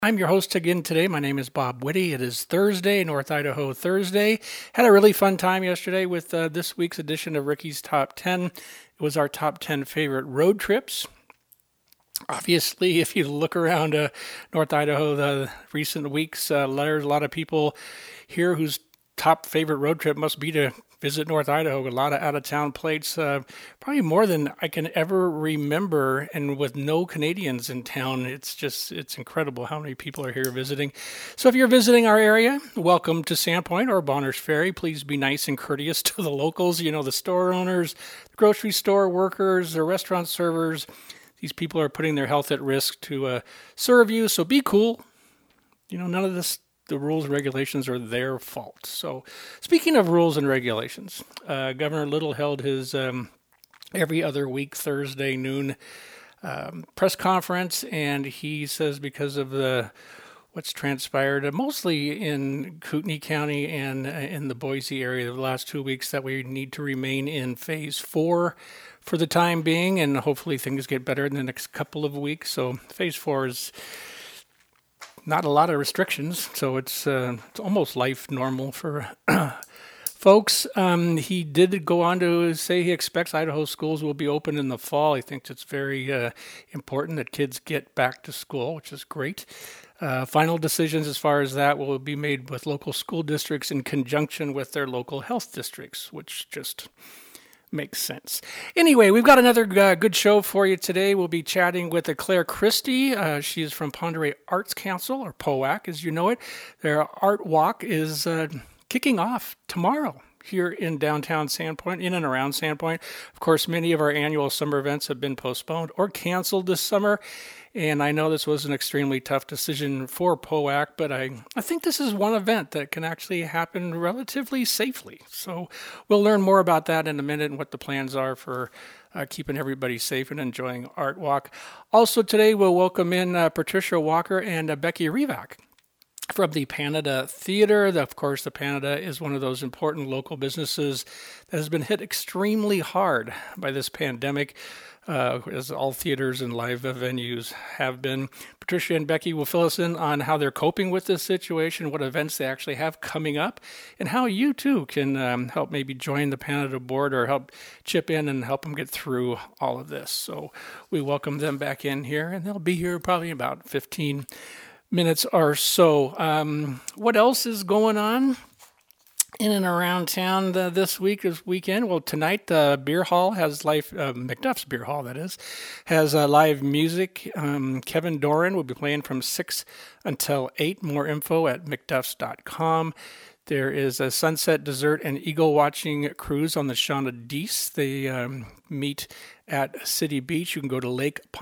I'm your host again today. My name is Bob Whitty. It is Thursday, North Idaho Thursday. Had a really fun time yesterday with this week's edition of Ricky's Top 10. It was our top 10 favorite road trips. Obviously, if you look around North Idaho the recent weeks, there's a lot of people here whose top favorite road trip must be to visit North Idaho. A lot of out-of-town plates, probably more than I can ever remember, and with no Canadians in town. It's incredible how many people are here visiting. So if you're visiting our area, welcome to Sandpoint or Bonners Ferry. Please be nice and courteous to the locals, the store owners, the grocery store workers, the restaurant servers. These people are putting their health at risk to serve you, so be cool. None of this, the rules and regulations are their fault. So speaking of rules and regulations, Governor Little held his every other week Thursday noon press conference, and he says because of what's transpired, mostly in Kootenai County and in the Boise area the last 2 weeks, that we need to remain in phase 4 for the time being, and hopefully things get better in the next couple of weeks. So phase 4 is not a lot of restrictions, so it's almost life normal for folks. He did go on to say he expects Idaho schools will be open in the fall. He thinks it's very important that kids get back to school, which is great. Final decisions as far as that will be made with local school districts in conjunction with their local health districts, which just makes sense. Anyway, we've got another good show for you today. We'll be chatting with Claire Christie. She is from Pend Oreille Arts Council, or POAC as you know it. Their art walk is kicking off tomorrow here in downtown Sandpoint, in and around Sandpoint. Of course, many of our annual summer events have been postponed or canceled this summer. And I know this was an extremely tough decision for POAC, but I think this is one event that can actually happen relatively safely. So we'll learn more about that in a minute and what the plans are for keeping everybody safe and enjoying Art Walk. Also today, we'll welcome in Patricia Walker and Becky Rivak from the Panada Theater. Of course, the Panada is one of those important local businesses that has been hit extremely hard by this pandemic, as all theaters and live venues have been. Patricia and Becky will fill us in on how they're coping with this situation, what events they actually have coming up, and how you too can help maybe join the Panada board or help chip in and help them get through all of this. So we welcome them back in here, and they'll be here probably about 15 minutes or so. What else is going on in and around town this weekend? Well, tonight, Beer Hall has live, McDuff's Beer Hall, that is, has live music. Kevin Doran will be playing from 6 until 8. More info at mcduffs.com. There is a sunset dessert and eagle watching cruise on the Shauna Deese. They meet at City Beach. You can go to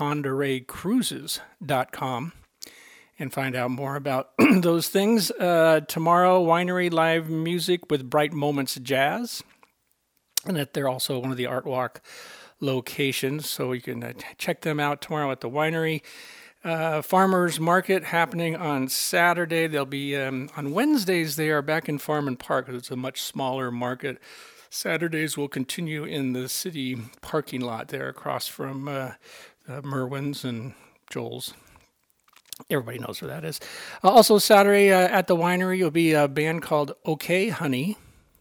lakepondereillecruises.com and find out more about those things. Tomorrow, Winery live music with Bright Moments Jazz. And that they're also one of the Art Walk locations, so you can check them out tomorrow at the Winery. Farmers Market happening on Saturday. They'll be, on Wednesdays, they are back in Farm and Park, because it's a much smaller market. Saturdays will continue in the city parking lot there across from Merwin's and Joel's. Everybody knows where that is. Also Saturday at the Winery will be a band called OK Honey.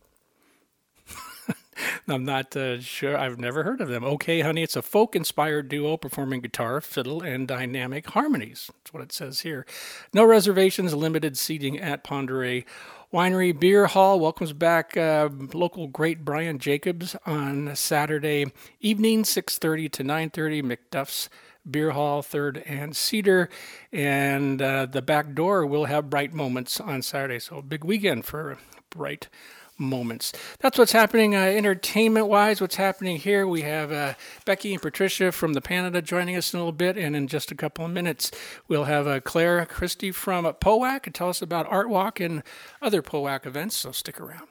I'm not sure. I've never heard of them. OK Honey. It's a folk-inspired duo performing guitar, fiddle, and dynamic harmonies. That's what it says here. No reservations, limited seating at Pend Oreille Winery. Beer Hall welcomes back local great Brian Jacobs on Saturday evening, 6:30 to 9:30, McDuff's Beer Hall, 3rd and Cedar, and the back door will have Bright Moments on Saturday, so a big weekend for Bright Moments. That's what's happening entertainment-wise. What's happening here, we have Becky and Patricia from the Panada joining us in a little bit, and in just a couple of minutes, we'll have Claire Christie from POAC and tell us about Art Walk and other POAC events, so stick around.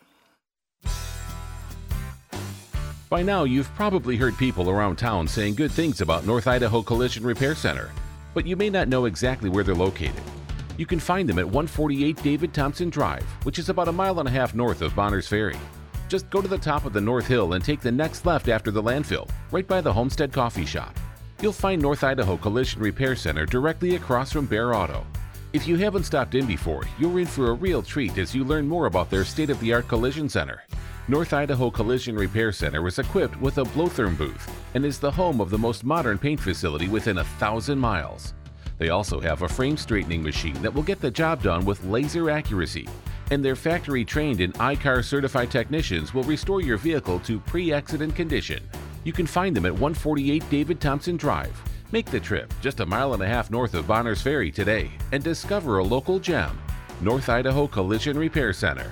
By now, you've probably heard people around town saying good things about North Idaho Collision Repair Center, but you may not know exactly where they're located. You can find them at 148 David Thompson Drive, which is about a mile and a half north of Bonners Ferry. Just go to the top of the North Hill and take the next left after the landfill, right by the Homestead Coffee Shop. You'll find North Idaho Collision Repair Center directly across from Bear Auto. If you haven't stopped in before, you're in for a real treat as you learn more about their state-of-the-art collision center. North Idaho Collision Repair Center is equipped with a Blowtherm booth and is the home of the most modern paint facility within 1,000 miles. They also have a frame straightening machine that will get the job done with laser accuracy, and their factory-trained and I-CAR certified technicians will restore your vehicle to pre-accident condition. You can find them at 148 David Thompson Drive. Make the trip just 1.5 miles north of Bonners Ferry today and discover a local gem. North Idaho Collision Repair Center.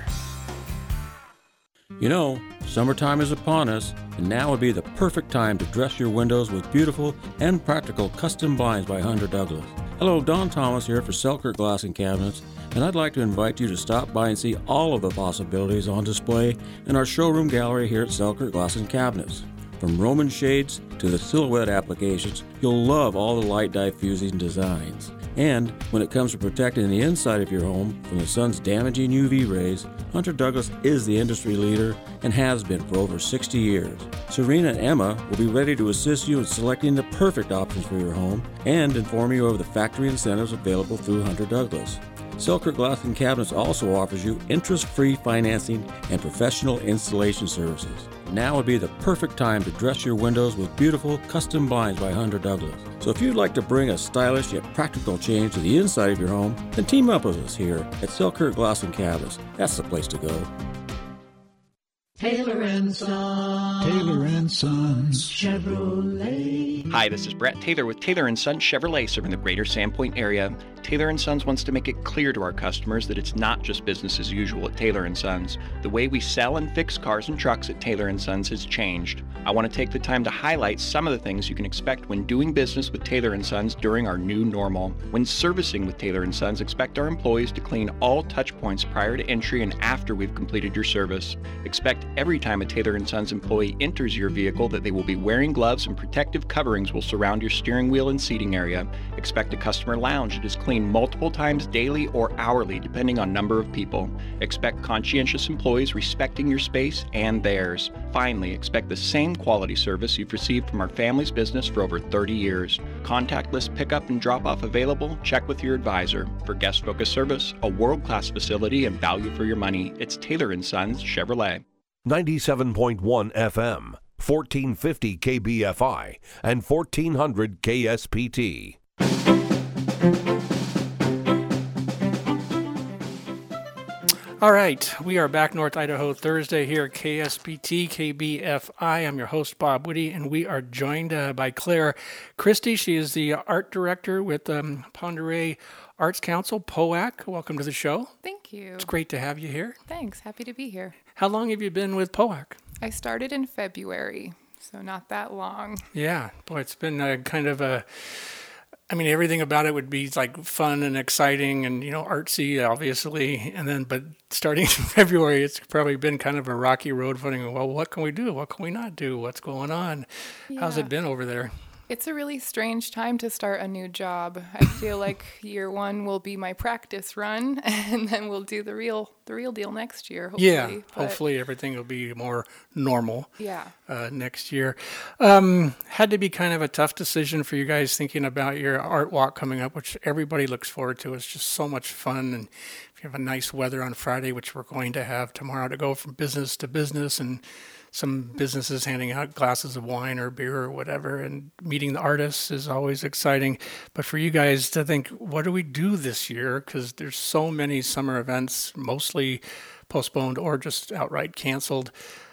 You know, summertime is upon us, and now would be the perfect time to dress your windows with beautiful and practical custom blinds by Hunter Douglas. Hello, Don Thomas here for Selkirk Glass and Cabinets, and I'd like to invite you to stop by and see all of the possibilities on display in our showroom gallery here at Selkirk Glass and Cabinets. From Roman shades to the silhouette applications, you'll love all the light diffusing designs. And when it comes to protecting the inside of your home from the sun's damaging UV rays, Hunter Douglas is the industry leader and has been for over 60 years. Serena and Emma will be ready to assist you in selecting the perfect options for your home and inform you of the factory incentives available through Hunter Douglas. Selkirk Glass and Cabinets also offers you interest-free financing and professional installation services. Now would be the perfect time to dress your windows with beautiful custom blinds by Hunter Douglas. So if you'd like to bring a stylish yet practical change to the inside of your home, then team up with us here at Selkirk Glass and Cabinets. That's the place to go. Taylor & Sons Chevrolet. Hi, this is Brett Taylor with Taylor & Sons Chevrolet serving the greater Sandpoint area. Taylor & Sons wants to make it clear to our customers that it's not just business as usual at Taylor & Sons. The way we sell and fix cars and trucks at Taylor & Sons has changed. I want to take the time to highlight some of the things you can expect when doing business with Taylor & Sons during our new normal. When servicing with Taylor & Sons, expect our employees to clean all touch points prior to entry and after we've completed your service. Expect every time a Taylor & Sons employee enters your vehicle that they will be wearing gloves and protective coverings will surround your steering wheel and seating area. Expect a customer lounge that is cleaned multiple times daily or hourly depending on number of people. Expect conscientious employees respecting your space and theirs. Finally, expect the same quality service you've received from our family's business for over 30 years. Contactless pickup and drop-off available. Check with your advisor. For guest-focused service, a world-class facility, and value for your money, it's Taylor & Sons Chevrolet. 97.1 FM, 1450 KBFI, and 1400 KSPT. All right, we are back North Idaho Thursday here at KSPT, KBFI. I'm your host, Bob Whitty, and we are joined by Claire Christie. She is the art director with Pend Oreille Arts Council, POAC. Welcome to the show. Thank you. It's great to have you here. Thanks. Happy to be here. How long have you been with POAC? I started in February, so not that long. Yeah, boy, it's been kind of a... I mean, everything about it would be like fun and exciting and, artsy, obviously. And then, but starting in February, it's probably been kind of a rocky road footing. Well, what can we do? What can we not do? What's going on? Yeah. How's it been over there? It's a really strange time to start a new job. I feel like year one will be my practice run, and then we'll do the real deal next year, hopefully. Yeah, hopefully everything will be more normal next year. Had to be kind of a tough decision for you guys thinking about your art walk coming up, which everybody looks forward to. It's just so much fun, and if you have a nice weather on Friday, which we're going to have tomorrow, to go from business to business, and some businesses handing out glasses of wine or beer or whatever, and meeting the artists is always exciting. But for you guys to think, what do we do this year? Because there's so many summer events, mostly postponed or just outright canceled.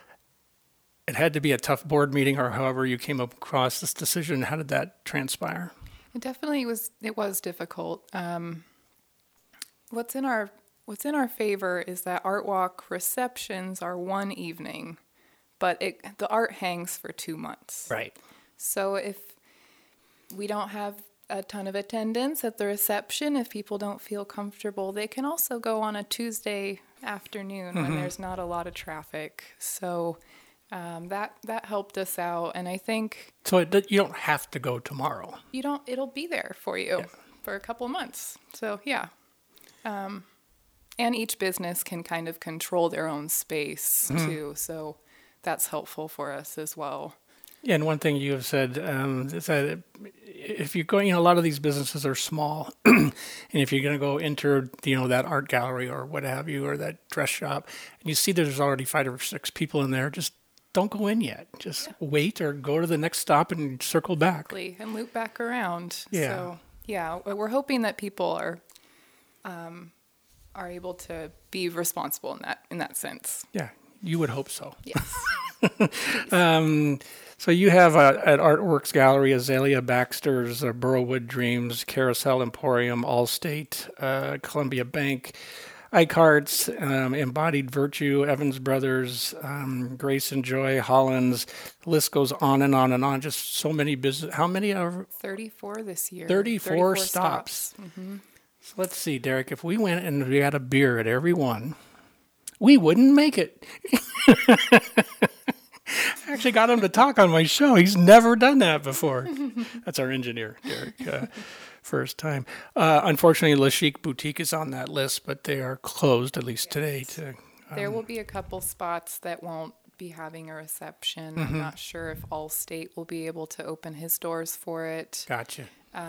It had to be a tough board meeting, or however you came across this decision. How did that transpire? It definitely was. It was difficult. What's in our favor is that Art Walk receptions are one evening, but the art hangs for 2 months. Right. So if we don't have a ton of attendance at the reception, if people don't feel comfortable, they can also go on a Tuesday afternoon when there's not a lot of traffic. So that helped us out, and I think... So you don't have to go tomorrow. It'll be there for you for a couple months. So, yeah. And each business can kind of control their own space, too, so... That's helpful for us as well. Yeah, and one thing you have said is that if you're going, a lot of these businesses are small, and if you're going to go enter, that art gallery or what have you, or that dress shop, and you see there's already 5 or 6 people in there, just don't go in yet. Just wait or go to the next stop and circle back. Exactly, and loop back around. Yeah. So, yeah, we're hoping that people are able to be responsible in that sense. Yeah, you would hope so. Yes. So you have at Artworks Gallery, Azalea Baxter's Burrowwood Dreams, Carousel Emporium, Allstate, Columbia Bank, iCarts, Embodied Virtue, Evans Brothers, Grace and Joy, Hollins. The list goes on and on and on. Just so many business. How many are 34 this year. 34 stops. Mm-hmm. So let's see, Derek. If we went and we had a beer at every one, we wouldn't make it. I actually got him to talk on my show. He's never done that before. That's our engineer, Derek. First time. Unfortunately, La Chic Boutique is on that list, but they are closed, at least today. There will be a couple spots that won't be having a reception. I'm not sure if Allstate will be able to open his doors for it. Gotcha.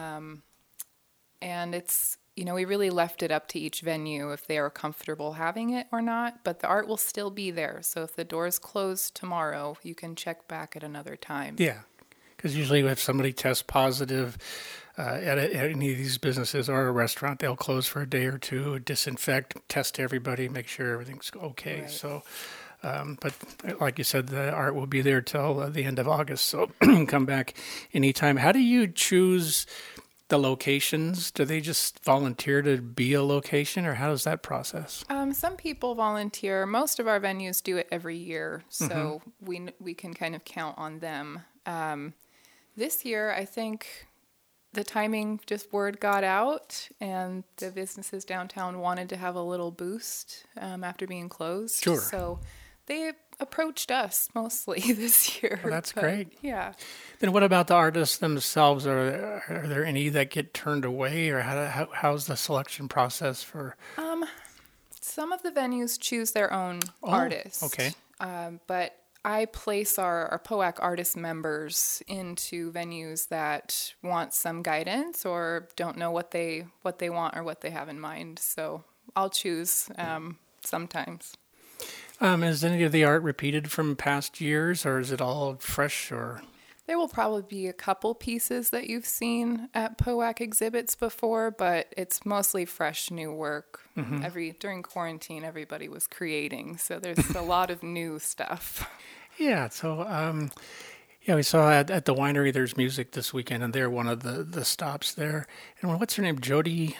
And it's, we really left it up to each venue if they are comfortable having it or not, but the art will still be there. So if the doors close tomorrow, you can check back at another time. Yeah, because usually if somebody tests positive at any of these businesses or a restaurant, they'll close for a day or two, disinfect, test everybody, make sure everything's okay. Right. So, but like you said, the art will be there till the end of August, so come back anytime. How do you choose the locations? Do they just volunteer to be a location, or how does that process? Some people volunteer. Most of our venues do it every year, so we can kind of count on them. This year, I think the timing, just word got out, and the businesses downtown wanted to have a little boost after being closed. Sure. So they approached us mostly this year. Well, that's great. Yeah. Then what about the artists themselves? Are there any that get turned away, or how's the selection process for? Some of the venues choose their own artists. Okay. But I place our POAC artist members into venues that want some guidance or don't know what they want or what they have in mind. So I'll choose sometimes. Is any of the art repeated from past years, or is it all fresh? Or there will probably be a couple pieces that you've seen at POAC exhibits before, but it's mostly fresh new work. During quarantine, everybody was creating, so there's a lot of new stuff. Yeah, so we saw at the winery there's music this weekend, and they're one of the stops there. And what's her name? Jody.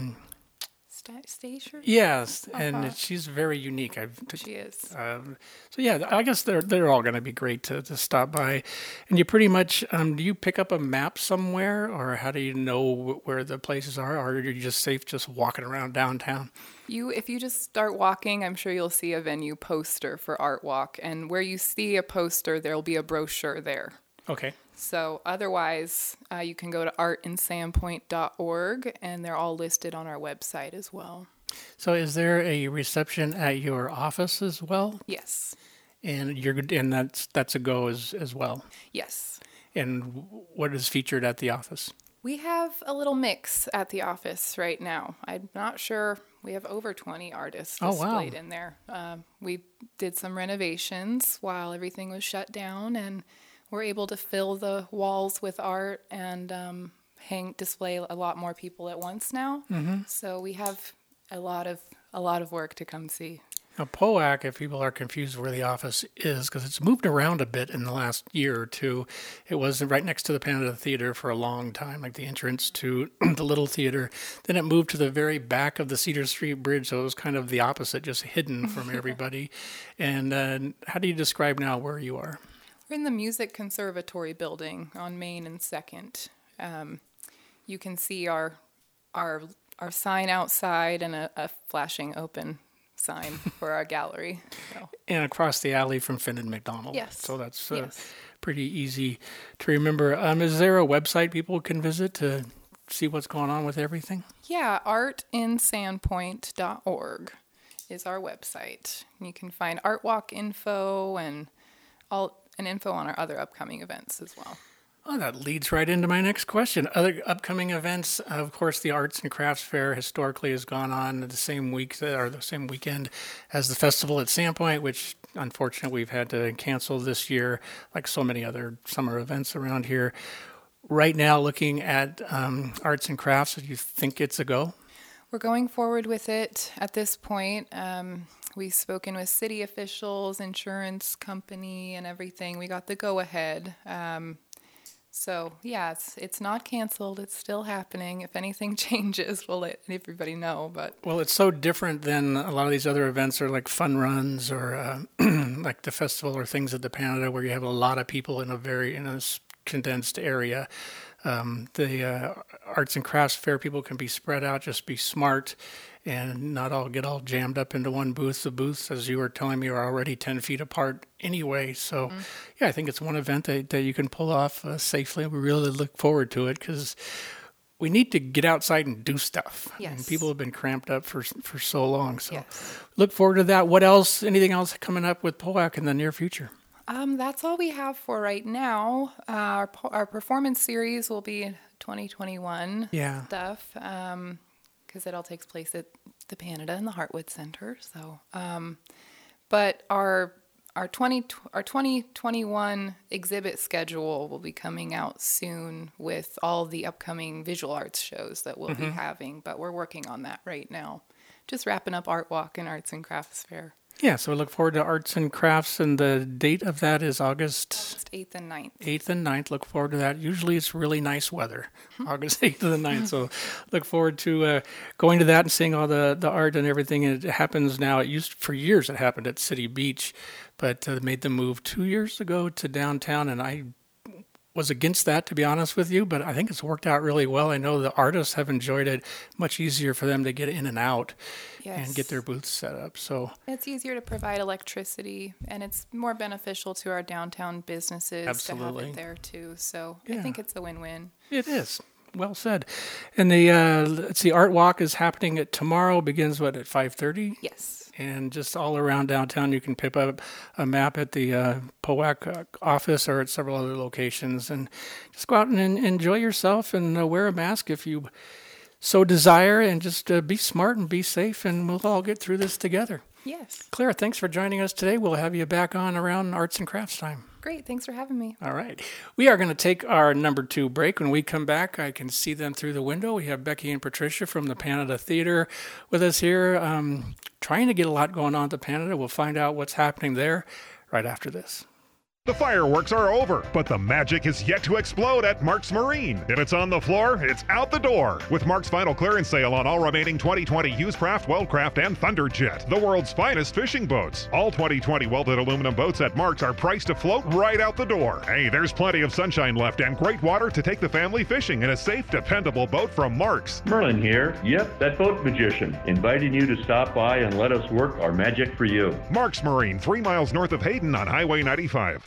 Stacia? Yes, and she's very unique. She is. So yeah, I guess they're all going to be great to stop by. And you pretty much do you pick up a map somewhere, or how do you know where the places are, or are you just safe just walking around downtown? If you just start walking, I'm sure you'll see a venue poster for Art Walk, and where you see a poster, there'll be a brochure there. Okay. So otherwise, you can go to artinsandpoint.org, and they're all listed on our website as well. So is there a reception at your office as well? Yes. And that's a go as well? Yes. And what is featured at the office? We have a little mix at the office right now. I'm not sure. We have over 20 artists displayed in there. We did some renovations while everything was shut down, and we're able to fill the walls with art and display a lot more people at once now. So we have a lot of work to come see. Now, POAC, if people are confused where the office is, because it's moved around a bit in the last year or two, it was right next to the Canada Theater for a long time, like the entrance to the Little Theater. Then it moved to the very back of the Cedar Street Bridge, so it was kind of the opposite, just hidden from everybody. And how do you describe now where you are? We're in the Music Conservatory building on Main and 2nd. You can see our sign outside and a flashing open sign for our gallery. So. And across the alley from Finn and McDonald. Yes. So that's pretty easy to remember. Is there a website people can visit to see what's going on with everything? Yeah, artinsandpoint.org is our website. You can find Art Walk info and and info on our other upcoming events as well. Well, that leads right into my next question. Other upcoming events, of course, the Arts and Crafts Fair historically has gone on the same week or the same weekend as the festival at Sandpoint, which unfortunately we've had to cancel this year, like so many other summer events around here. Right now, looking at Arts and Crafts, do you think it's a go? We're going forward with it at this point. We've spoken with city officials, insurance company, and everything. We got the go-ahead. So, yeah, it's not canceled. It's still happening. If anything changes, we'll let everybody know. But well, it's so different than a lot of these other events are like fun runs or like the festival or things at the Panada where you have a lot of people in a condensed area. The Arts and Crafts Fair people can be spread out, just be smart and not all get all jammed up into one booth. The booths, as you were telling me, are already 10 feet apart anyway. So, yeah, I think it's one event that you can pull off safely. We really look forward to it because we need to get outside and do stuff. Yes. And people have been cramped up for so long. So yes. Look forward to that. What else? Anything else coming up with POAC in the near future? That's all we have for right now. Our performance series will be 2021 stuff because it all takes place at the Panada and the Heartwood Center. So, but our 2021 exhibit schedule will be coming out soon with all the upcoming visual arts shows that we'll be having. But we're working on that right now. Just wrapping up Art Walk and Arts and Crafts Fair. Yeah, so we look forward to Arts and Crafts, and the date of that is August 8th and 9th. 8th and 9th. Look forward to that. Usually it's really nice weather, August 8th and the 9th. So look forward to going to that and seeing all the art and everything. And it happens now. For years it happened at City Beach, but they made the move 2 years ago to downtown, and I was against that, to be honest with you, but I think it's worked out really well. I know the artists have enjoyed it. Much easier for them to get in and out and get their booths set up. So it's easier to provide electricity, and it's more beneficial to our downtown businesses to have it there too. So I think it's a win-win. It is. Well said. And the Art Walk is happening tomorrow. Begins at 5:30? Yes. And just all around downtown, you can pick up a map at the POAC office or at several other locations, and just go out and enjoy yourself and wear a mask if you so desire, and just be smart and be safe, and we'll all get through this together. Yes. Claire, thanks for joining us today. We'll have you back on around Arts and Crafts time. Great. Thanks for having me. All right. We are going to take our number 2 break. When we come back, I can see them through the window. We have Becky and Patricia from the Panada Theater with us here, trying to get a lot going on at the Panada. We'll find out what's happening there right after this. The fireworks are over, but the magic is yet to explode at Mark's Marine. If it's on the floor, it's out the door. With Mark's final clearance sale on all remaining 2020 Hughescraft, Weldcraft, and Thunderjet, the world's finest fishing boats. All 2020 welded aluminum boats at Mark's are priced to float right out the door. Hey, there's plenty of sunshine left and great water to take the family fishing in a safe, dependable boat from Mark's. Merlin here. Yep, that boat magician. Inviting you to stop by and let us work our magic for you. Mark's Marine, 3 miles north of Hayden on Highway 95.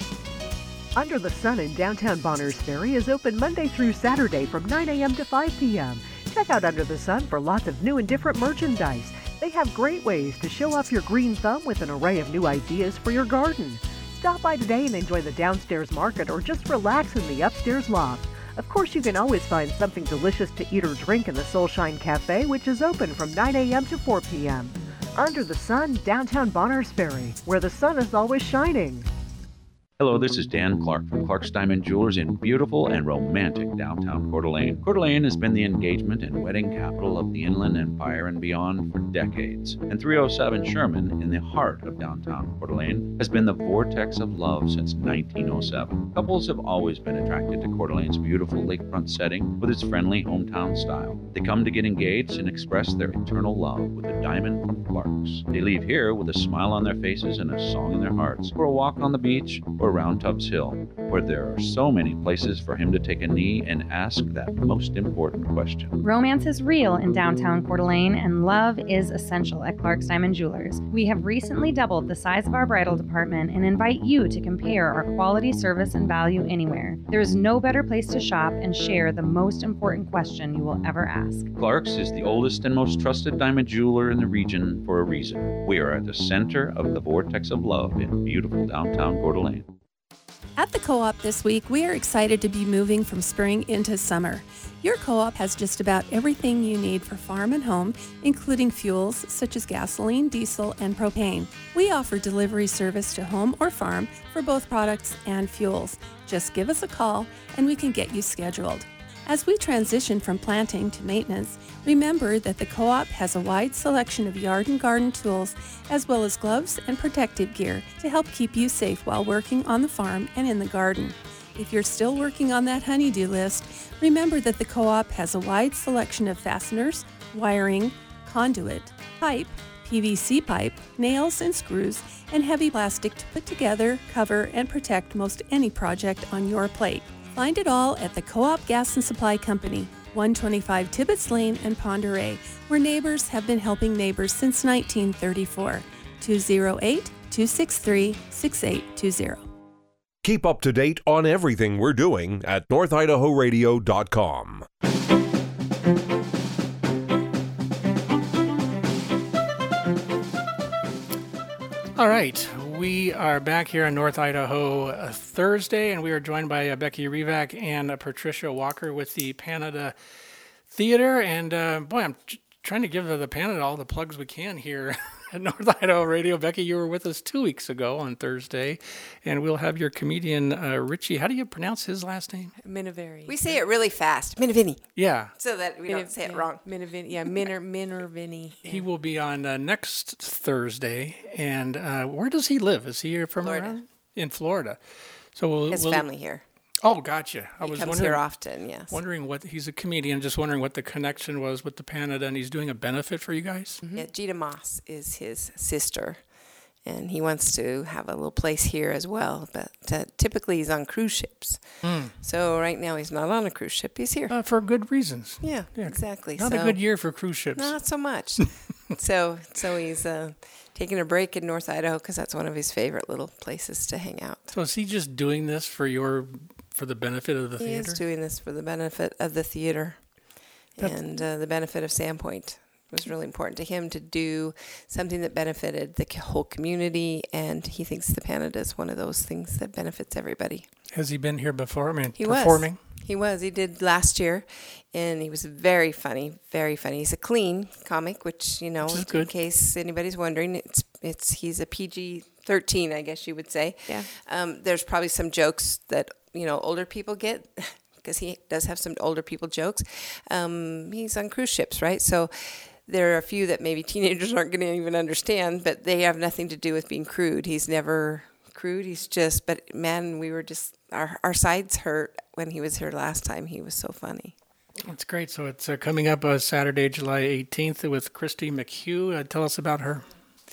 Under the Sun in downtown Bonners Ferry is open Monday through Saturday from 9 a.m. to 5 p.m. Check out Under the Sun for lots of new and different merchandise. They have great ways to show off your green thumb with an array of new ideas for your garden. Stop by today and enjoy the downstairs market or just relax in the upstairs loft. Of course, you can always find something delicious to eat or drink in the Soulshine Cafe, which is open from 9 a.m. to 4 p.m. Under the Sun, downtown Bonners Ferry, where the sun is always shining. Hello, this is Dan Clark from Clark's Diamond Jewelers in beautiful and romantic downtown Coeur d'Alene. Coeur d'Alene has been the engagement and wedding capital of the Inland Empire and beyond for decades. And 307 Sherman, in the heart of downtown Coeur d'Alene, has been the vortex of love since 1907. Couples have always been attracted to Coeur d'Alene's beautiful lakefront setting with its friendly hometown style. They come to get engaged and express their eternal love with a diamond from Clark's. They leave here with a smile on their faces and a song in their hearts for a walk on the beach or around Tubbs Hill, where there are so many places for him to take a knee and ask that most important question. Romance is real in downtown Coeur d'Alene, and love is essential at Clark's Diamond Jewelers. We have recently doubled the size of our bridal department and invite you to compare our quality, service, and value anywhere. There is no better place to shop and share the most important question you will ever ask. Clark's is the oldest and most trusted diamond jeweler in the region for a reason. We are at the center of the vortex of love in beautiful downtown Coeur d'Alene. At the Co-op this week, we are excited to be moving from spring into summer. Your Co-op has just about everything you need for farm and home, including fuels such as gasoline, diesel, and propane. We offer delivery service to home or farm for both products and fuels. Just give us a call and we can get you scheduled. As we transition from planting to maintenance, remember that the Co-op has a wide selection of yard and garden tools, as well as gloves and protective gear to help keep you safe while working on the farm and in the garden. If you're still working on that honey-do list, remember that the Co-op has a wide selection of fasteners, wiring, conduit, pipe, PVC pipe, nails and screws, and heavy plastic to put together, cover, and protect most any project on your plate. Find it all at the Co-op Gas and Supply Company, 125 Tibbetts Lane in Ponderay, where neighbors have been helping neighbors since 1934. 208-263-6820. Keep up to date on everything we're doing at NorthIdahoRadio.com. All right, we are back here in North Idaho Thursday, and we are joined by Becky Revak and Patricia Walker with the Panada Theater. And boy, I'm trying to give the Panada all the plugs we can here at North Idaho Radio. Becky, you were with us 2 weeks ago on Thursday, and we'll have your comedian Richie. How do you pronounce his last name? Minaveri. We say it really fast, Minavini. Yeah. So that we don't say it wrong. Minavini. Yeah, Minervini. He will be on next Thursday. And where does he live? Is he here from Florida. around? In Florida. So His family here. Oh, gotcha. I was comes wondering, here often, yes. Wondering what, he's a comedian, just wondering what the connection was with the Panada, and he's doing a benefit for you guys? Mm-hmm. Yeah, Gita Moss is his sister, and he wants to have a little place here as well, but typically he's on cruise ships. So right now he's not on a cruise ship, he's here. For good reasons. Yeah, exactly. Not a good year for cruise ships. Not so much. so he's taking a break in North Idaho because that's one of his favorite little places to hang out. So is he just doing this for the benefit of the theater? He's doing this for the benefit of the theater and the benefit of Sandpoint. It was really important to him to do something that benefited the whole community, and he thinks the Panada is one of those things that benefits everybody. Has he been here before? I mean, he performing? He was. He did last year, and he was very funny, very funny. He's a clean comic, which, in case anybody's wondering, he's a PG-13, I guess you would say. Yeah. There's probably some jokes that, older people get, because he does have some older people jokes. He's on cruise ships, right? So there are a few that maybe teenagers aren't going to even understand, but they have nothing to do with being crude. He's never crude. He's just, but man, we were just, our sides hurt when he was here last time. He was so funny. That's great. So it's coming up Saturday, July 18th with Christy McHugh. Tell us about her.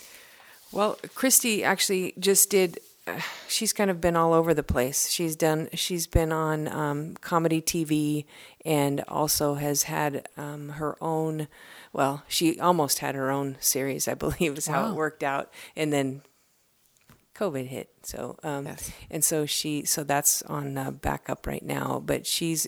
Well, Christy actually just did, she's kind of been all over the place. She's been on comedy TV and also has had her own, well, she almost had her own series, I believe is how it worked out. And then COVID hit. So, yes. And so so that's on backup right now, but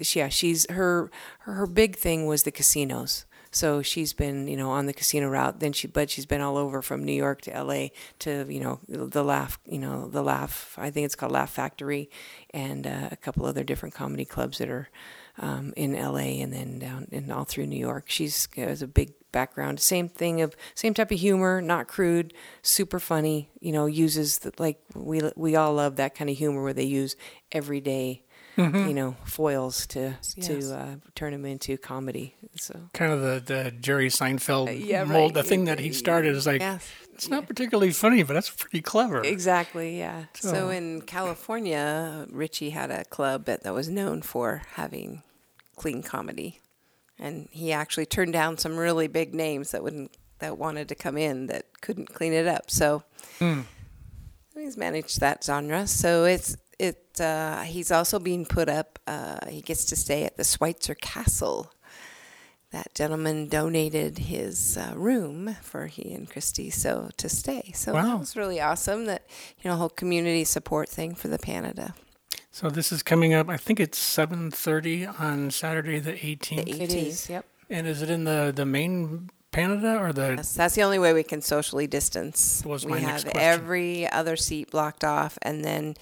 her big thing was the casinos. So she's been, on the casino route. But she's been all over from New York to LA to, the Laugh. I think it's called Laugh Factory, and a couple other different comedy clubs that are in LA and then down and all through New York. She has a big background. Same type of humor, not crude, super funny. Uses we all love that kind of humor where they use everyday. Foils to turn them into comedy. So kind of the Jerry Seinfeld mold. The thing that he started is it's not particularly funny, but that's pretty clever. Exactly, yeah. So in California, Richie had a club that was known for having clean comedy, and he actually turned down some really big names that wanted to come in that couldn't clean it up. So he's managed that genre. So he's also being put up, he gets to stay at the Schweitzer Castle. That gentleman donated his room for he and Christy to stay. So that was really awesome that, a whole community support thing for the Panada. So this is coming up, I think it's 7:30 on Saturday the 18th. The 18th, yep. And is it in the main Panda or the? Yes, that's the only way we can socially distance. Was we my have next question. every other seat blocked off, and then,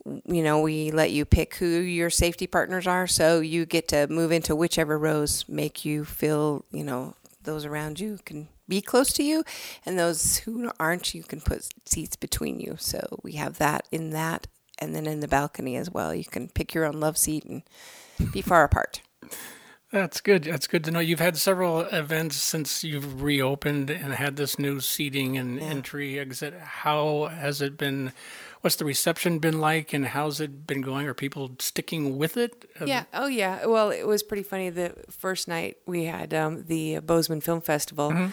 we let you pick who your safety partners are, so you get to move into whichever rows make you feel, those around you can be close to you, and those who aren't, you can put seats between you. So we have that, and then in the balcony as well. You can pick your own love seat and be far apart. That's good. That's good to know. You've had several events since you've reopened and had this new seating and entry exit. How has it been? What's the reception been like, and how's it been going? Are people sticking with it? Yeah. Oh, yeah. Well, it was pretty funny. The first night we had the Bozeman Film Festival,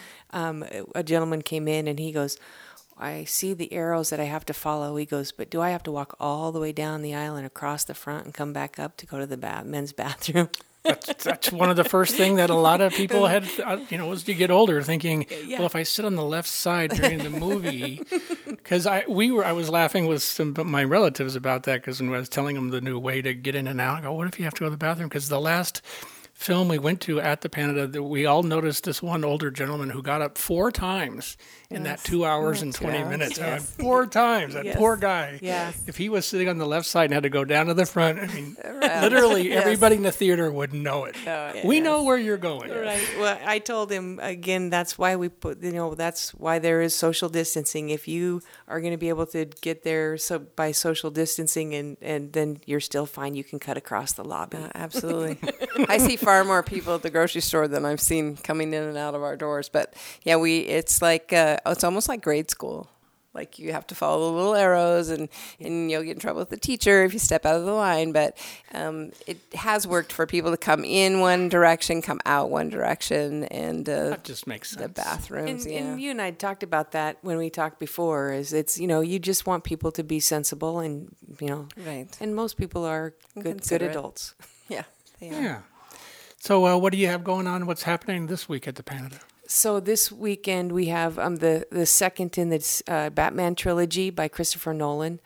a gentleman came in and he goes, I see the arrows that I have to follow. He goes, but do I have to walk all the way down the aisle and across the front and come back up to go to the men's bathroom? That's one of the first things that a lot of people had, as you get older, thinking, well, if I sit on the left side during the movie, because I was laughing with some of my relatives about that, because when I was telling them the new way to get in and out, I go, what if you have to go to the bathroom? Because the last film we went to at the Panda, we all noticed this one older gentleman who got up 4 times in that 2 hours and 20 minutes. Yes. 4 times. That poor guy. Yes. If he was sitting on the left side and had to go down to the front, I mean, literally everybody in the theater would know it. We know where you're going. Right. Well, I told him, again, that's why we put, that's why there is social distancing. If you are going to be able to get there by social distancing and then you're still fine, you can cut across the lobby. Absolutely. I see far more people at the grocery store than I've seen coming in and out of our doors. But yeah, it's like, it's almost like grade school. Like you have to follow the little arrows and you'll get in trouble with the teacher if you step out of the line. But it has worked for people to come in one direction, come out one direction. And that just makes sense. The bathrooms, and you and I talked about that when we talked before, is it's, you just want people to be sensible and, right. And most people are good adults. Yeah, they are. Yeah. So what do you have going on? What's happening this week at the Panda? So this weekend we have the second in the Batman trilogy by Christopher Nolan.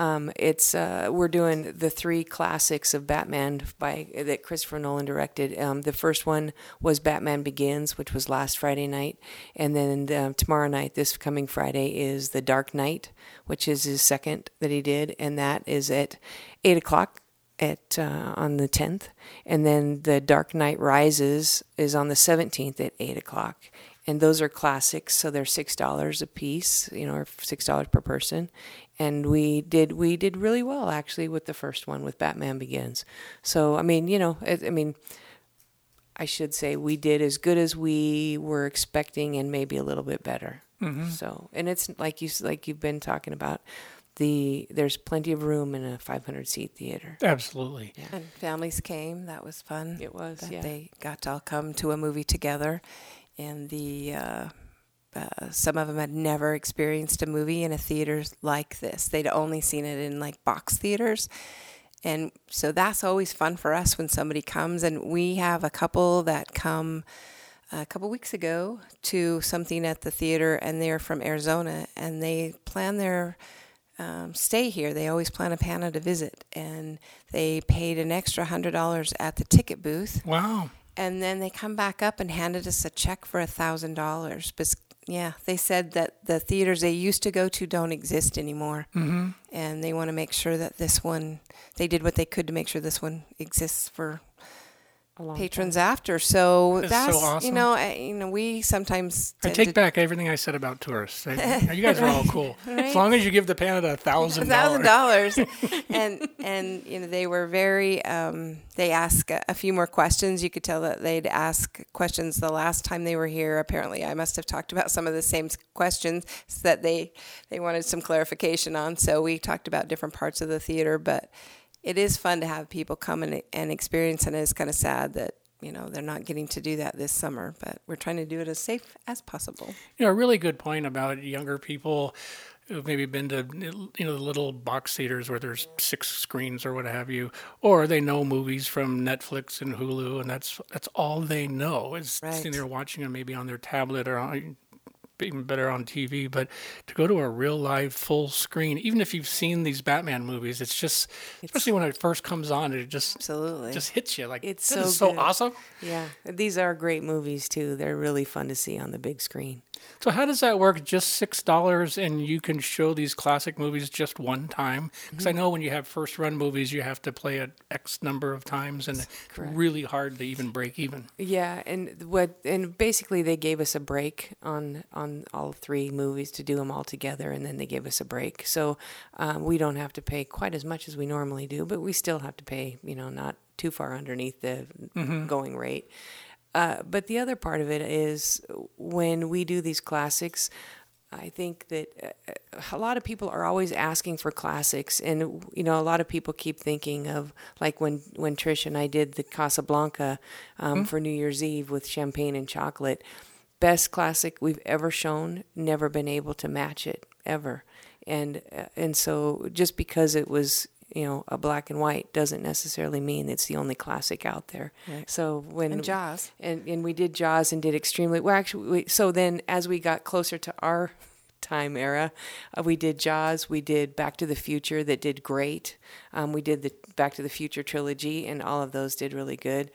We're doing the 3 classics of Batman that Christopher Nolan directed. The first one was Batman Begins, which was last Friday night, and then tomorrow night, this coming Friday, is The Dark Knight, which is his second that he did, and that is at 8:00. On the 10th, and then The Dark Knight Rises is on the 17th at 8:00, and those are classics, so they're $6 a piece, or $6 per person, and we did really well actually with the first one with Batman Begins. So I should say we did as good as we were expecting, and maybe a little bit better. Mm-hmm. So, and it's like you've been talking about. There's plenty of room in a 500-seat theater. Absolutely. Yeah. And families came. That was fun. It was, They got to all come to a movie together. And some of them had never experienced a movie in a theater like this. They'd only seen it in box theaters. And so that's always fun for us when somebody comes. And we have a couple that come a couple weeks ago to something at the theater, and they're from Arizona, and they plan their stay here. They always plan a Panda to visit, and they paid an extra $100 at the ticket booth. Wow. And then they come back up and handed us a check for $1,000. But yeah, they said that the theaters they used to go to don't exist anymore. Mm-hmm. And they want to make sure that this one, they did what they could to make sure this one exists for patrons after. So that's so awesome. We sometimes I take back everything I said about tourists. You guys are all cool. Right? As long as you give the Panda $1,000. $1,000. and they were very they asked a few more questions. You could tell that they'd ask questions the last time they were here. Apparently I must have talked about some of the same questions that they wanted some clarification on. So we talked about different parts of the theater, but it is fun to have people come and experience, and it's kind of sad that, they're not getting to do that this summer, but we're trying to do it as safe as possible. A really good point about younger people who've maybe been to, the little box theaters where there's 6 screens or what have you, or they know movies from Netflix and Hulu, and that's all they know is sitting there watching them maybe on their tablet or on even better on TV. But to go to a real live full screen, even if you've seen these Batman movies, especially when it first comes on, it just hits you like it's so awesome. Yeah, these are great movies too. They're really fun to see on the big screen. So how does that work? Just $6 and you can show these classic movies just one time? Because I know when you have first run movies, you have to play it X number of times, and it's really hard to even break even. Yeah, and basically they gave us a break on all 3 movies to do them all together, and then they gave us a break. So we don't have to pay quite as much as we normally do, but we still have to pay, not too far underneath the going rate. But the other part of it is when we do these classics, I think that a lot of people are always asking for classics. And, a lot of people keep thinking of, like when Trish and I did the Casablanca for New Year's Eve with champagne and chocolate. Best classic we've ever shown, never been able to match it, ever. And so just because it was a black and white doesn't necessarily mean it's the only classic out there. Right. So and Jaws. And we did Jaws and did extremely well. Actually, so then as we got closer to our time era, we did Jaws. We did Back to the Future that did great. We did the Back to the Future trilogy, and all of those did really good.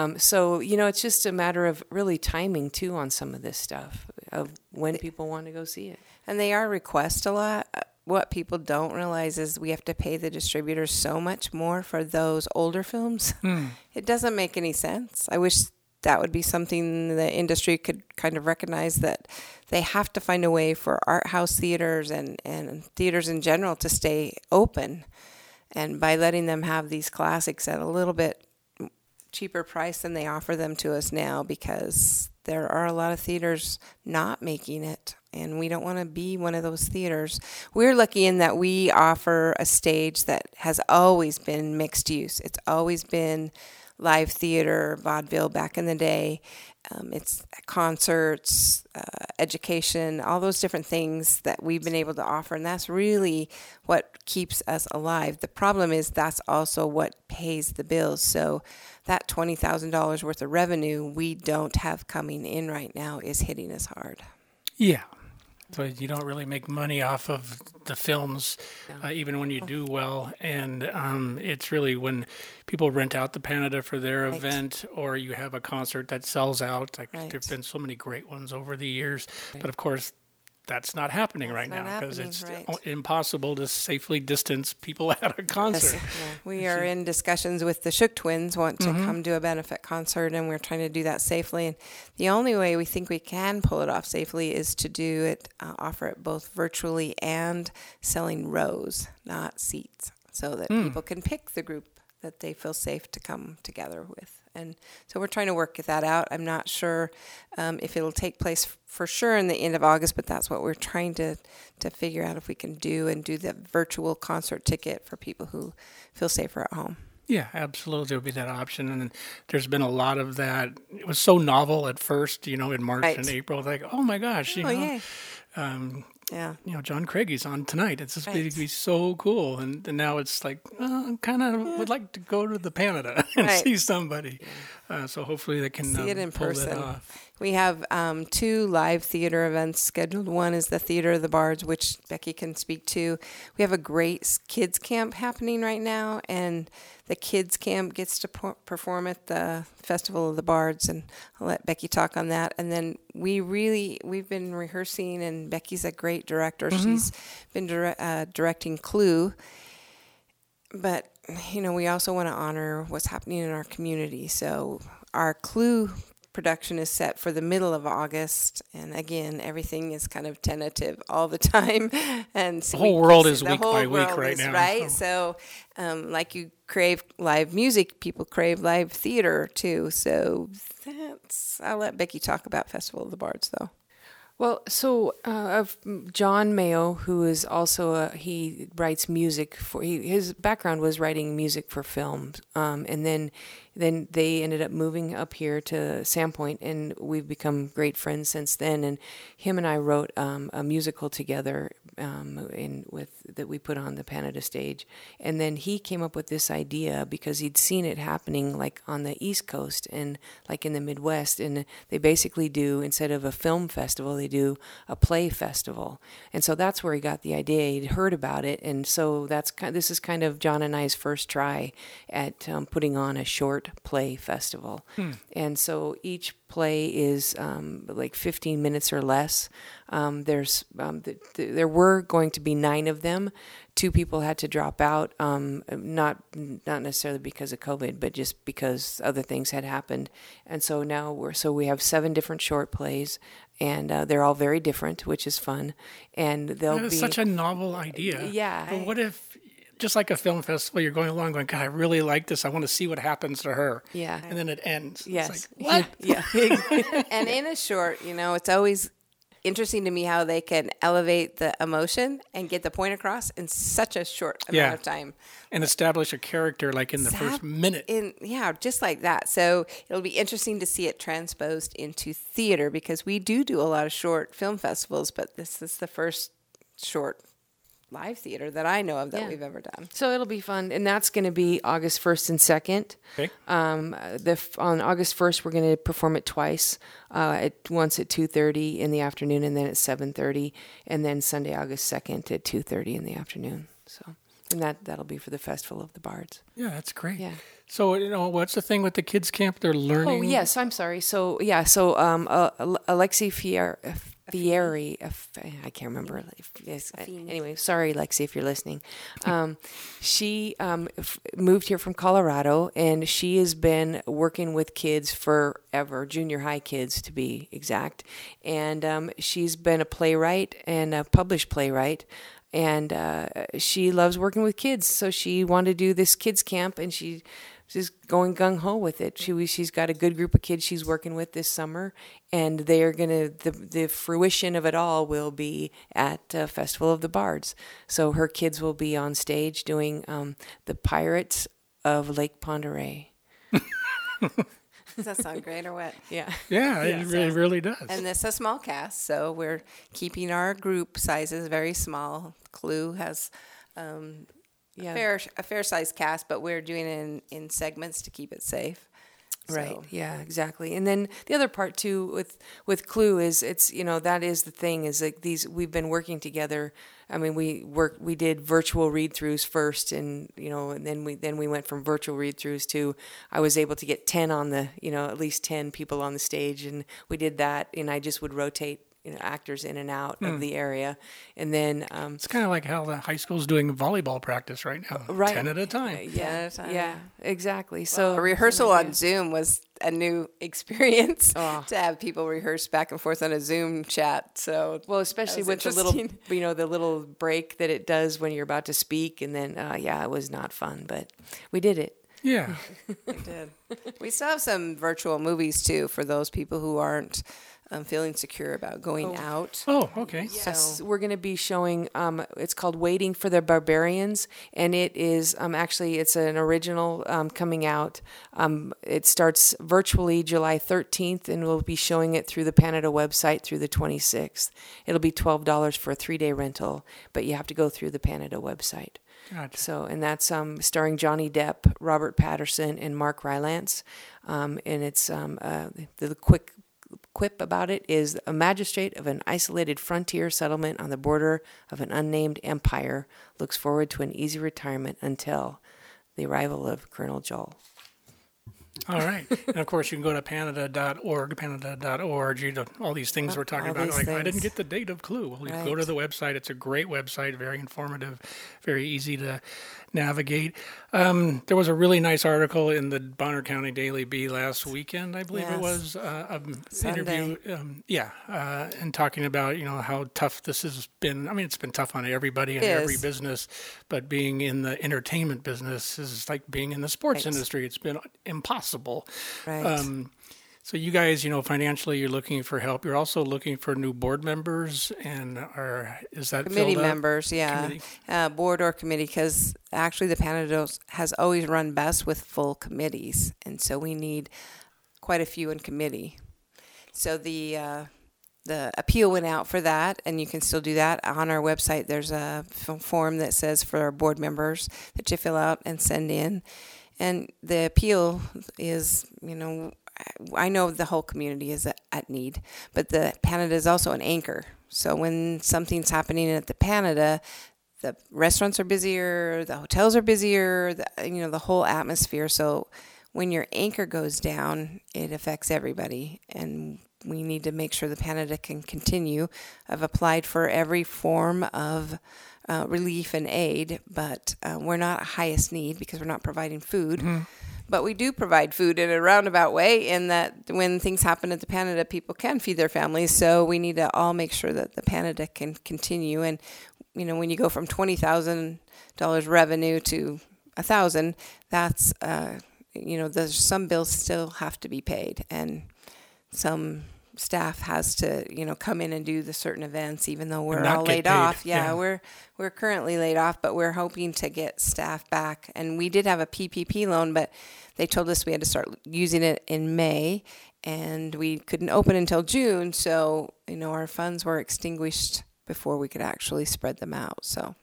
So it's just a matter of really timing too on some of this stuff of when people want to go see it. And they are request a lot. What people don't realize is we have to pay the distributors so much more for those older films. It doesn't make any sense. I wish that would be something the industry could kind of recognize, that they have to find a way for art house theaters and theaters in general to stay open. And by letting them have these classics at a little bit cheaper price than they offer them to us now, because there are a lot of theaters not making it. And we don't want to be one of those theaters. We're lucky in that we offer a stage that has always been mixed use. It's always been live theater, vaudeville back in the day. It's concerts, education, all those different things that we've been able to offer. And that's really what keeps us alive. The problem is that's also what pays the bills. So that $20,000 worth of revenue we don't have coming in right now is hitting us hard. Yeah. So you don't really make money off of the films, even when you do well. And it's really when people rent out the Panada for their event, or you have a concert that sells out. Like there've been so many great ones over the years. But of course, that's not happening right now because it's impossible to safely distance people at a concert. Yes. Yeah. We are in discussions with the Shook Twins, want to come to a benefit concert, and we're trying to do that safely. And the only way we think we can pull it off safely is to do it, offer it both virtually and selling rows, not seats, so that people can pick the group that they feel safe to come together with. And so we're trying to work that out. I'm not sure if it'll take place for sure in the end of August, but that's what we're trying to figure out if we can do, and do the virtual concert ticket for people who feel safer at home. Yeah, absolutely. There would be that option. And there's been a lot of that. It was so novel at first, in March and April. Like, oh my gosh, John Craigy's on tonight. It's just going to be so cool. And now it's like, I kind of would like to go to the Panada and see somebody. So hopefully they can see it in pull person. It off. We have 2 live theater events scheduled. One is the Theater of the Bards, which Becky can speak to. We have a great kids camp happening right now, and the kids camp gets to perform at the Festival of the Bards, and I'll let Becky talk on that. And then we've been rehearsing, and Becky's a great director. She's been directing Clue. But, we also want to honor what's happening in our community. So our Clue production is set for the middle of August, and again, everything is kind of tentative all the time. And the whole world is week by week right now. Right? So like you crave live music, people crave live theater too. So I'll let Becky talk about Festival of the Bards, though. Well, so of John Mayo, who is also he writes music for. His background was writing music for films, and then then they ended up moving up here to Sandpoint, and we've become great friends since then. And him and I wrote a musical together that we put on the Panada stage. And then he came up with this idea because he'd seen it happening like on the East Coast and like in the Midwest. And they basically do, instead of a film festival, they do a play festival. And so that's where he got the idea. He'd heard about it. And so this is kind of John and I's first try at putting on a short play festival. And so each play is like 15 minutes or less. There were going to be 9 of them. 2 people had to drop out, not necessarily because of COVID, but just because other things had happened. And so now we have 7 different short plays, and they're all very different, which is fun. And That is such a novel idea. Yeah. But what if, just like a film festival, you're going along going, God, I really like this. I want to see what happens to her. Yeah. And then it ends. Yes. It's like, what? Yeah. And in a short, it's always interesting to me how they can elevate the emotion and get the point across in such a short amount of time. And establish a character like in the first minute. Just like that. So it'll be interesting to see it transposed into theater, because we do a lot of short film festivals, but this is the first short live theater that I know of that we've ever done. So it'll be fun, and that's going to be August 1st and 2nd. Okay. On August 1st, we're going to perform it twice. Once at 2:30 in the afternoon, and then at 7:30, and then Sunday, August 2nd at 2:30 in the afternoon. So, and that'll be for the Festival of the Bards. Yeah, that's great. Yeah. So, what's the thing with the kids camp? They're learning. Oh, yes. I'm sorry. So, Alexi Fieri, I can't remember. Anyway, sorry, Lexi, if you're listening. She moved here from Colorado, and she has been working with kids forever, junior high kids to be exact. And she's been a playwright and a published playwright. And she loves working with kids, so she wanted to do this kids camp, and she's going gung-ho with it. She's got a good group of kids she's working with this summer, and they are the fruition of it all will be at Festival of the Bards. So her kids will be on stage doing the Pirates of Lake Pend Oreille. Does that sound great or what? Yeah. Yeah, it really does. And this is a small cast, so we're keeping our group sizes very small. Clue has a fair sized cast, but we're doing it in segments to keep it safe. Right. So. Yeah, exactly. And then the other part too with Clue is that is the thing is like we've been working together. I mean, we did virtual read-throughs first, and and then we went from virtual read-throughs to I was able to get 10 on the at least 10 people on the stage, and we did that, and I just would rotate actors in and out of the area, and then it's kind of like how the high school's doing volleyball practice right now, 10 at a time. Yeah, exactly. Well, so a rehearsal on Zoom was a new experience to have people rehearse back and forth on a Zoom chat. So especially with the little break that it does when you're about to speak, and then it was not fun, but we did it. Yeah, we did. We still have some virtual movies too for those people who aren't feeling secure about going out. Oh, okay. Yes, we're going to be showing, it's called Waiting for the Barbarians, and it is it's an original coming out. It starts virtually July 13th, and we'll be showing it through the Panada website through the 26th. It'll be $12 for a 3-day rental, but you have to go through the Panada website. Gotcha. So, and that's starring Johnny Depp, Robert Patterson, and Mark Rylance, and it's the quick quip about it is a magistrate of an isolated frontier settlement on the border of an unnamed empire looks forward to an easy retirement until the arrival of Colonel Joel. All right. And of course, you can go to Panada.org, all these things we're talking about. Like, I didn't get the date of Clue. Well, you go to the website. It's a great website, very informative, very easy to navigate. There was a really nice article in the Bonner County Daily Bee last weekend, I believe it was, interview. And talking about, how tough this has been. I mean, it's been tough on everybody and every business, but being in the entertainment business is like being in the sports industry. It's been impossible. Right. So you guys, financially, you're looking for help. You're also looking for new board members, and is that committee filled up? members? Yeah, board or committee, because actually the Panados has always run best with full committees, and so we need quite a few in committee. So the appeal went out for that, and you can still do that on our website. There's a form that says for our board members that you fill out and send in, and the appeal is, I know the whole community is at need, but the Panada is also an anchor. So when something's happening at the Panada, the restaurants are busier, the hotels are busier, the whole atmosphere. So when your anchor goes down, it affects everybody, and we need to make sure the Panada can continue. I've applied for every form of relief and aid, but we're not highest need because we're not providing food. Mm-hmm. But we do provide food in a roundabout way, in that when things happen at the Panada, people can feed their families. So we need to all make sure that the Panada can continue. And, when you go from $20,000 revenue to $1,000, that's, there's some bills still have to be paid. And some staff has to, come in and do the certain events, even though we're all laid off. Yeah, we're currently laid off, but we're hoping to get staff back. And we did have a PPP loan, but they told us we had to start using it in May, and we couldn't open until June. So, our funds were extinguished before we could actually spread them out. So,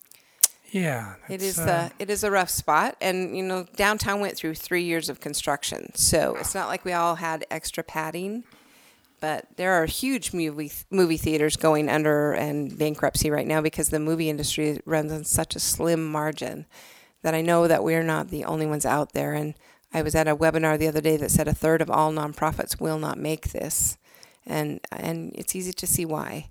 yeah, it is a rough spot. And, downtown went through 3 years of construction. So it's not like we all had extra padding. But there are huge movie theaters going under and bankruptcy right now because the movie industry runs on such a slim margin that I know that we're not the only ones out there. And I was at a webinar the other day that said 1/3 of all nonprofits will not make this. And it's easy to see why.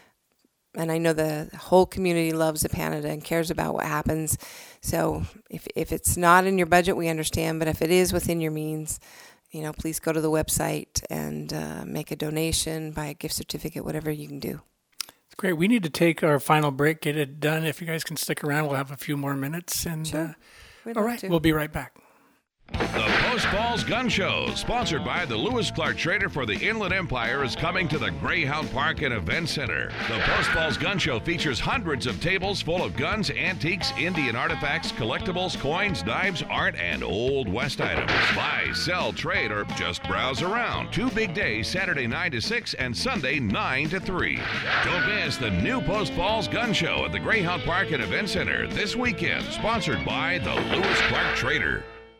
And I know the whole community loves the Panada and cares about what happens. So if it's not in your budget, we understand. But if it is within your means, please go to the website and make a donation, buy a gift certificate, whatever you can do. It's great. We need to take our final break, get it done. If you guys can stick around, we'll have a few more minutes. And sure. All right, we'll be right back. The Post Falls Gun Show, sponsored by the Lewis Clark Trader for the Inland Empire, is coming to the Greyhound Park and Event Center. The Post Falls Gun Show features hundreds of tables full of guns, antiques, Indian artifacts, collectibles, coins, knives, art, and Old West items. Buy, sell, trade, or just browse around. 2 big days, Saturday 9 to 6 and Sunday 9 to 3. Don't miss the new Post Falls Gun Show at the Greyhound Park and Event Center this weekend, sponsored by the Lewis Clark Trader.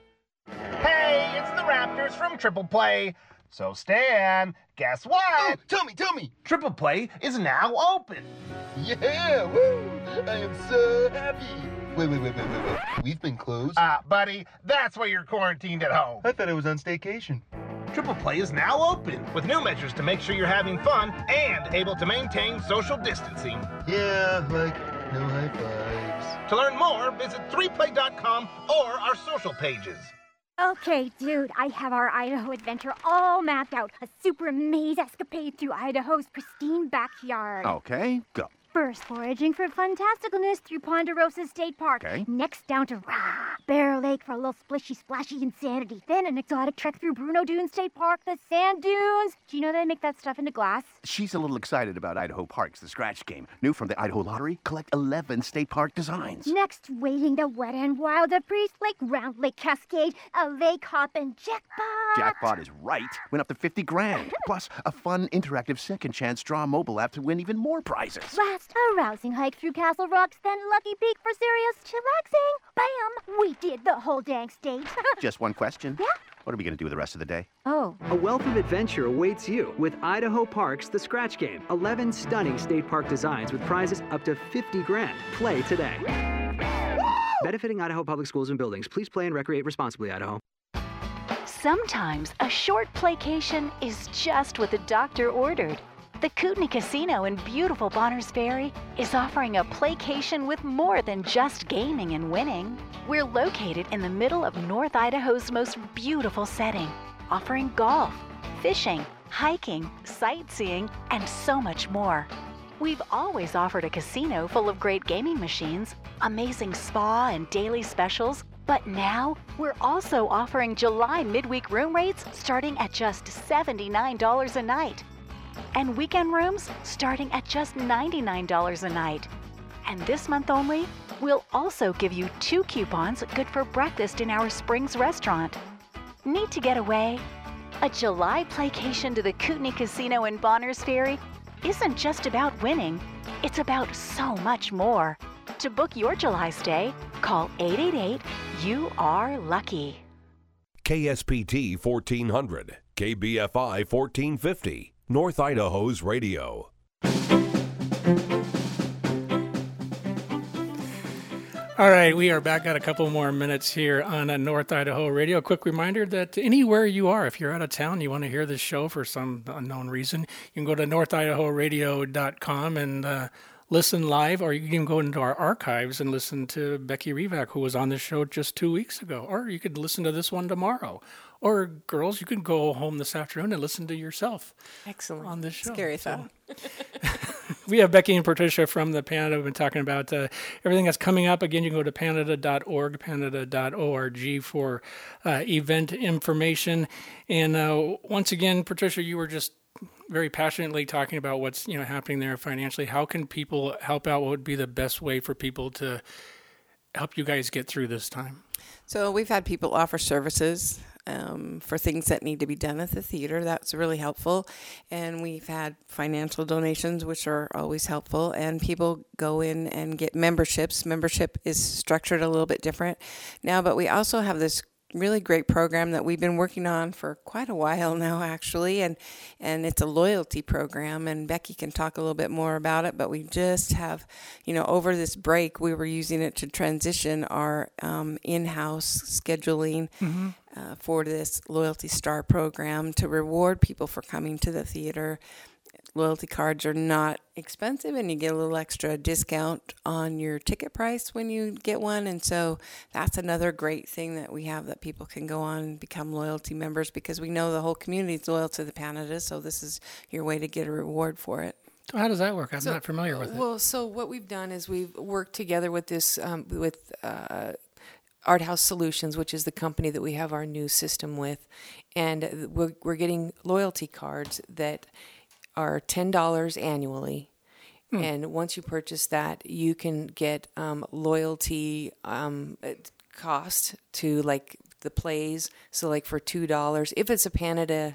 Hey, it's the Raptors from Triple Play. So, Stan, guess what? Oh, tell me. Triple Play is now open. Yeah, woo! I am so happy. Wait. We've been closed? Buddy, that's why you're quarantined at home. I thought I was on staycation. Triple Play is now open with new measures to make sure you're having fun and able to maintain social distancing. Yeah, like no high fives. To learn more, visit 3play.com or our social pages. Okay, dude, I have our Idaho adventure all mapped out. A super maze escapade through Idaho's pristine backyard. Okay, go. First, foraging for fantasticalness through Ponderosa State Park. Okay. Next, down to Bear Lake for a little splashy insanity. Then an exotic trek through Bruno Dunes State Park, the sand dunes. Do you know they make that stuff into glass? She's a little excited about Idaho Parks, the scratch game. New from the Idaho Lottery, collect 11 state park designs. Next, wading the Wet and Wild of Priest Lake, Round Lake Cascade, a lake hop, and jackpot. Jackpot is right. Went up to 50 grand. Plus, a fun, interactive second chance draw mobile app to win even more prizes. Last, a rousing hike through Castle Rocks, then Lucky Peak for serious chillaxing. Bam! We did the whole dang state. Just one question. Yeah? What are we going to do the rest of the day? Oh. A wealth of adventure awaits you with Idaho Parks, the Scratch Game. 11 stunning state park designs with prizes up to 50 grand. Play today. Benefiting Idaho Public Schools and Buildings. Please play and recreate responsibly, Idaho. Sometimes a short playcation is just what the doctor ordered. The Kootenai Casino in beautiful Bonners Ferry is offering a playcation with more than just gaming and winning. We're located in the middle of North Idaho's most beautiful setting, offering golf, fishing, hiking, sightseeing, and so much more. We've always offered a casino full of great gaming machines, amazing spa and daily specials, But now, we're also offering July midweek room rates starting at just $79 a night. And weekend rooms starting at just $99 a night. And this month only, we'll also give you 2 coupons good for breakfast in our Springs restaurant. Need to get away? A July playcation to the Kootenai Casino in Bonners Ferry isn't just about winning, it's about so much more. To book your July stay, call 888-YOU-ARE-LUCKY. KSPT 1400, KBFI 1450, North Idaho's radio. All right, we are back. Got a couple more minutes here on North Idaho Radio. A quick reminder that anywhere you are, if you're out of town, you want to hear this show for some unknown reason, you can go to northidahoradio.com and listen live, or you can even go into our archives and listen to Becky Revac, who was on this show just 2 weeks ago. Or you could listen to this one tomorrow. Or, girls, you can go home this afternoon and listen to yourself. Excellent. On this show. Scary thought. We have Becky and Patricia from the Panada. We've been talking about everything that's coming up. Again, you can go to panada.org, panada.org for event information. And once again, Patricia, you were just very passionately talking about what's happening there financially. How can people help out? What would be the best way for people to help you guys get through this time? So we've had people offer services for things that need to be done at the theater. That's really helpful. And we've had financial donations, which are always helpful. And people go in and get memberships. Membership is structured a little bit different now, but we also have this really great program that we've been working on for quite a while now, actually, and it's a loyalty program, and Becky can talk a little bit more about it, but we just have, over this break, we were using it to transition our in-house scheduling for this Loyalty Star program to reward people for coming to the theater. Loyalty cards are not expensive, and you get a little extra discount on your ticket price when you get one. And so that's another great thing that we have, that people can go on and become loyalty members, because we know the whole community is loyal to the Panada. So this is your way to get a reward for it. So how does that work? I'm not familiar with it. Well, so what we've done is we've worked together with this Art House Solutions, which is the company that we have our new system with, and we're getting loyalty cards that are $10 annually. And once you purchase that, you can get loyalty cost to like the plays. So like for $2, if it's a Panada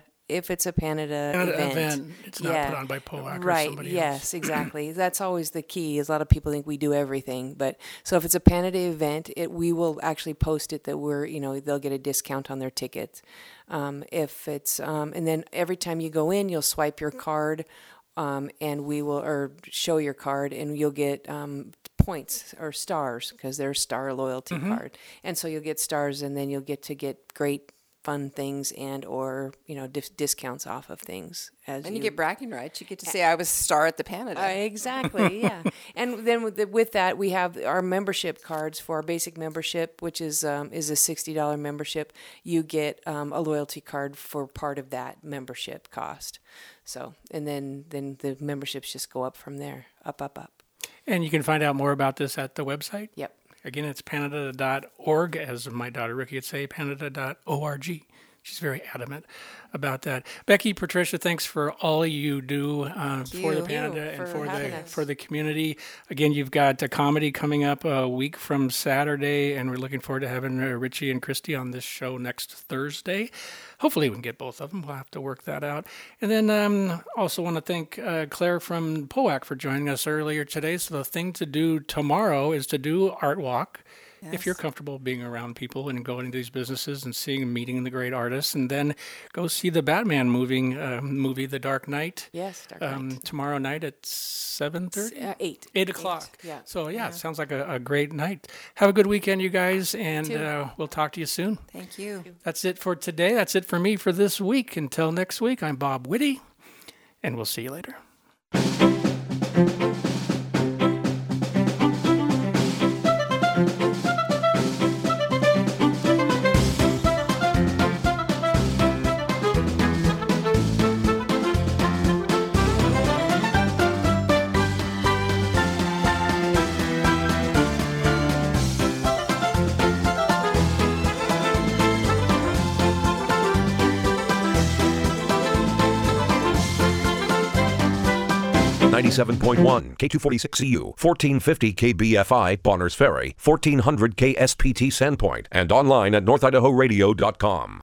event, it's not put on by POAC right, or somebody yes, else. Exactly. That's always the key. Is a lot of people think we do everything, but so if it's a Panada event, we will actually post it that we're, they'll get a discount on their tickets. If it's and then every time you go in, you'll swipe your card, and we will show your card, and you'll get points or stars, because they're star loyalty card, and so you'll get stars, and then you'll get to get great fun things and or discounts off of things. And you get bragging rights. You get to say, I was a star at the Panada. Exactly, yeah. And then with that, we have our membership cards for our basic membership, which is a $60 membership. You get a loyalty card for part of that membership cost. So, and then the memberships just go up from there, up. And you can find out more about this at the website? Yep. Again, it's panada.org, as my daughter Ricky would say, panada.org. She's very adamant about that. Becky, Patricia, thanks for all you do for the Panada and for the community. Again, you've got a comedy coming up a week from Saturday, and we're looking forward to having Richie and Christy on this show next Thursday. Hopefully we can get both of them. We'll have to work that out. And then also want to thank Claire from POAC for joining us earlier today. So the thing to do tomorrow is to do Art Walk. Yes. If you're comfortable being around people and going into these businesses and seeing and meeting the great artists, and then go see the Batman movie, The Dark Knight. Yes, Dark Knight. Tomorrow night at 7:30? 8 o'clock. Yeah. So, it sounds like a great night. Have a good weekend, you guys, and we'll talk to you soon. Thank you. That's it for today. That's it for me for this week. Until next week, I'm Bob Whitty, and we'll see you later. 97.1 K246CU, 1450 KBFI Bonners Ferry, 1400 KSPT Sandpoint, and online at NorthIdahoRadio.com.